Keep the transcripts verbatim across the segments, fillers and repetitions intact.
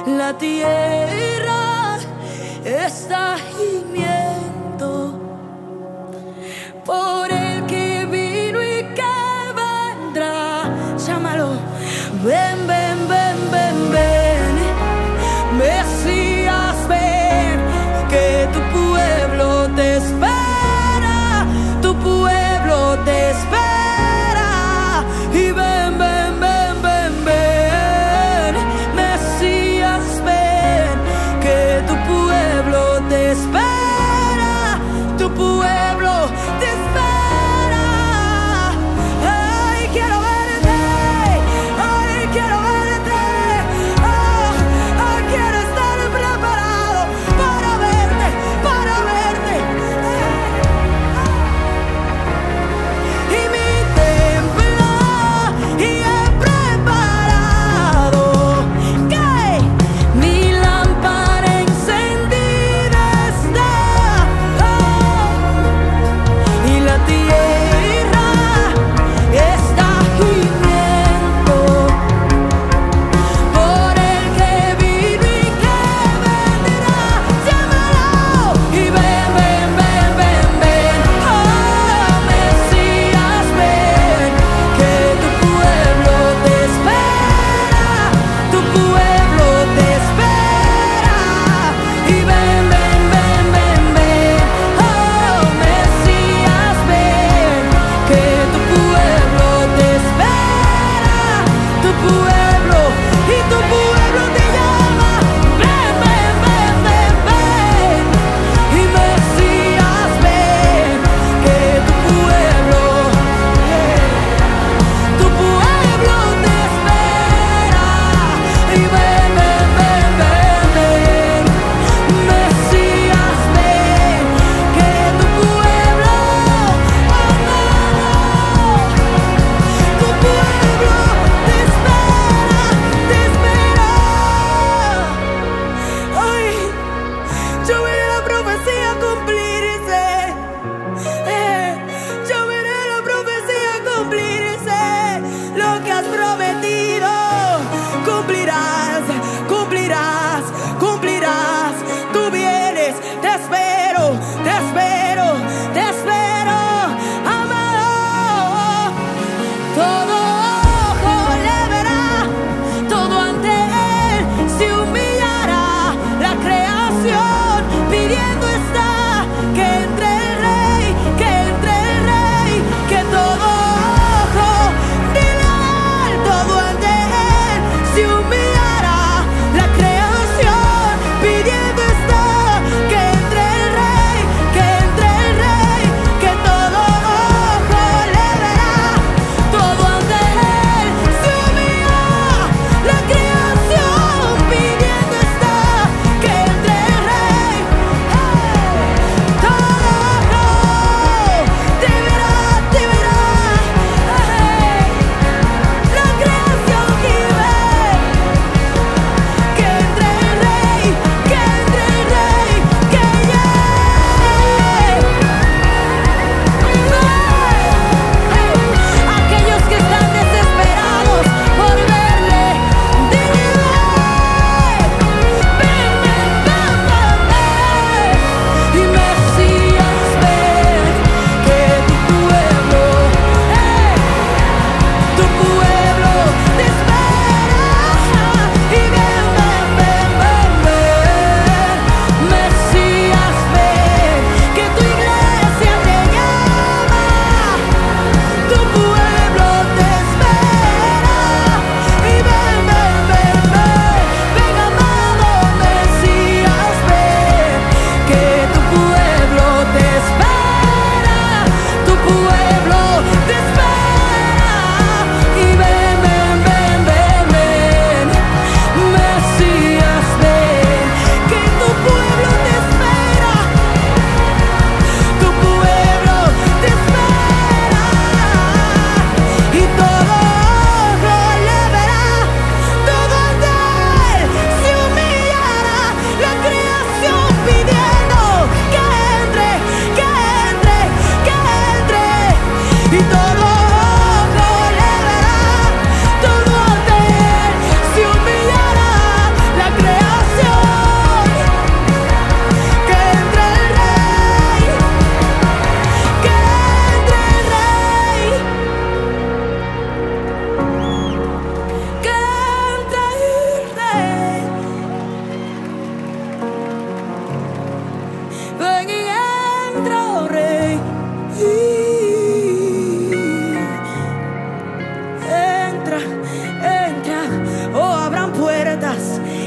La tierra está gimiendo por el que vino y que vendrá. Llámalo. Ven, ven, ven, ven, ven, Mesías, ven, que tu pueblo te espera, tu pueblo te espera. Y ven, ven, ven, ven, ven, Mesías, ven, que tu pueblo te espera, tu pueblo te espera. Ay, quiero verte, ay, quiero verte, oh, oh, quiero estar preparado para verte, para verte. Y mi templo y he preparado que mi lámpara encendida está, oh, y la tierra está gimiendo por el que vino y que vendrá. Llámalo. Y ven, ven, ven, ven, ven, oh, Mesías, ven, que tu pueblo te espera, tu pueblo te espera. Y ven, ven, ven, ven, ven, oh, Mesías, ven, que tu pueblo te espera, tu pueblo, y tu pueblo te llama. Ven, ven, ven, ven, ven, y Mesías, ven, que tu pueblo, tu pueblo te espera. Y ven, ven, ven, ven, ven, Mesías, ven, que tu pueblo, oh, tu pueblo te espera, te espera. Ay, yo veré la profecía cumplirse, eh, yo veré la profecía cumplirse. Lo que has prometido, cumplirás, cumplirás, cumplirás. Tú vienes, te espero, te espero, te espero, amado. Todo ojo le verá, todo ante él se humillará. La creación pidiendo está que entre el rey, que entre el rey, que todo ojo dile a él, todo ante él se humillará.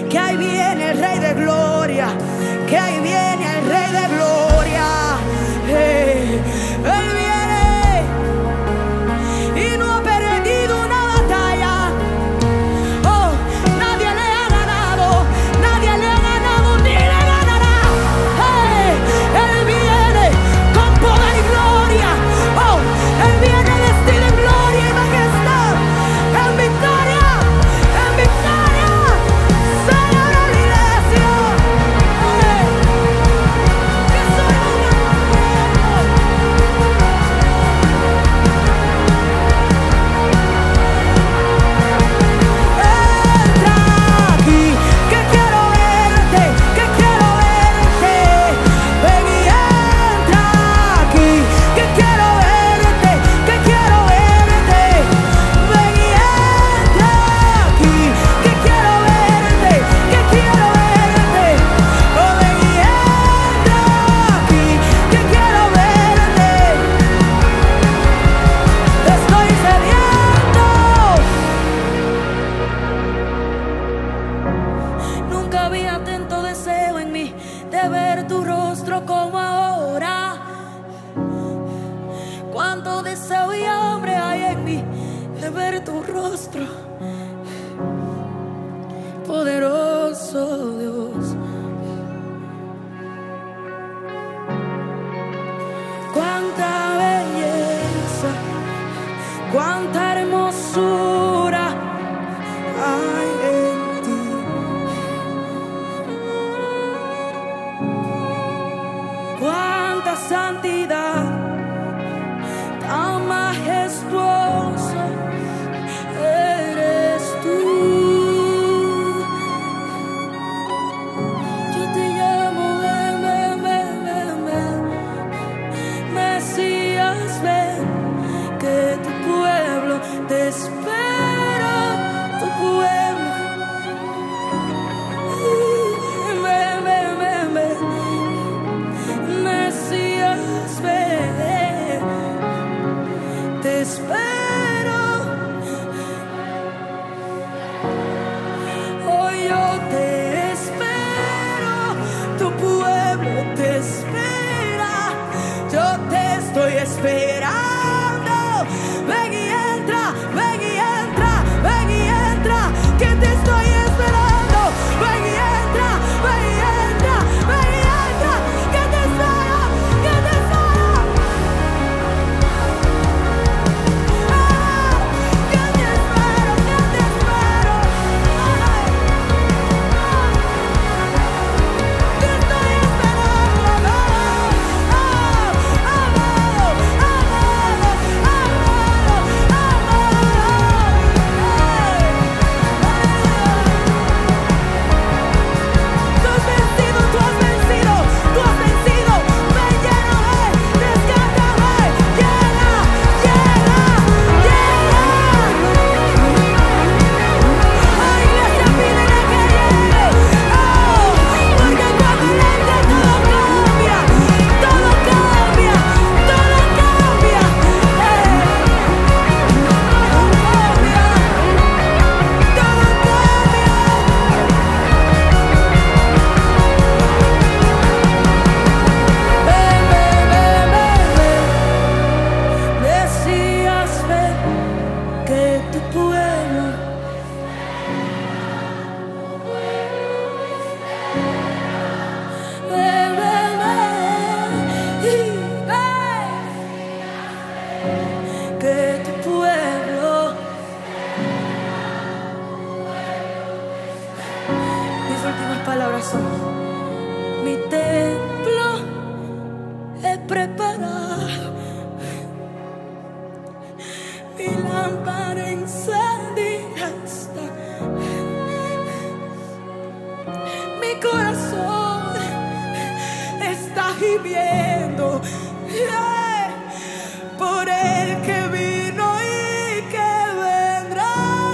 que ahí viene el Rey de Gloria, que ahí viene el Rey de Gloria. Hey, Él viene y no ha perdido una batalla. Oh, nadie le ha ganado, nadie le ha ganado ni le ganará. Hey, Él viene con poder y gloria. Oh, Él viene vestido en gloria y majestad, en victoria, en victoria. Celebra la iglesia. Hey, que soy un entra aquí, que quiero verte, que quiero verte. Ven y entra aquí, que quiero verte, que quiero verte. Ven y entra aquí, que quiero verte, que quiero verte. Oh, ven y entra aquí, que quiero verte. Estoy sediento. Nunca había tanto deseo en mí de ver tu rostro como ahora. Cuánto deseo y hambre hay en mí de ver tu rostro, poderoso Dios. Cuánta belleza, cuánta hermosura hay en ti. Cuánta santidad, tan majestuoso eres tú. Yo te llamo, ven, ven, ven, ven, ven. Mesías, ven, que tu pueblo te espera, tu pueblo. Ven, ven, ven, ven. Mesías, ven, te espero. Hoy yo te espero, tu pueblo te espera. Yo te estoy esperando. Ven y entra, ven y entra, ven y entra, que te estoy esperando. Ven y entra, ven y entra, ven y entra, que te espero, que te espero. Ah, que te espero, que te espero. Ay, te estoy esperando, amado, amado, amado, amado, amado. Tú has vencido, tú has vencido, tú has vencido. Ven, lléname, rescátame, llena, llena, llena. Oh, iglesia, pídele que llegue. Oh, porque cuando Él entra todo cambia, todo cambia, todo cambia. Eh, todo cambia, todo cambia. Ven, ven, ven, ven, ven. Mesías, ven, que tu pueblo. Ven, ven, ven, y ven, que tu pueblo. Mis últimas palabras son: mi templo he preparado, mi lámpara encendida está. Mi corazón está gimiendo, eh, por el que vino y que vendrá.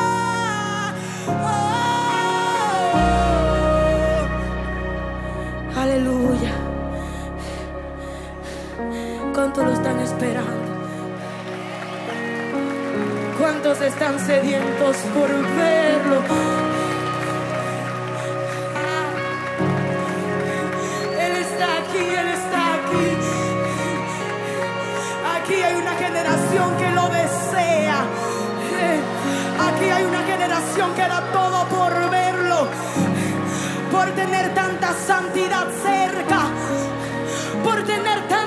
Oh, aleluya. ¿Cuántos lo están esperando? ¿Cuántos están sedientos por verlo? todo por verlo, por tener tanta santidad cerca, por tener tanta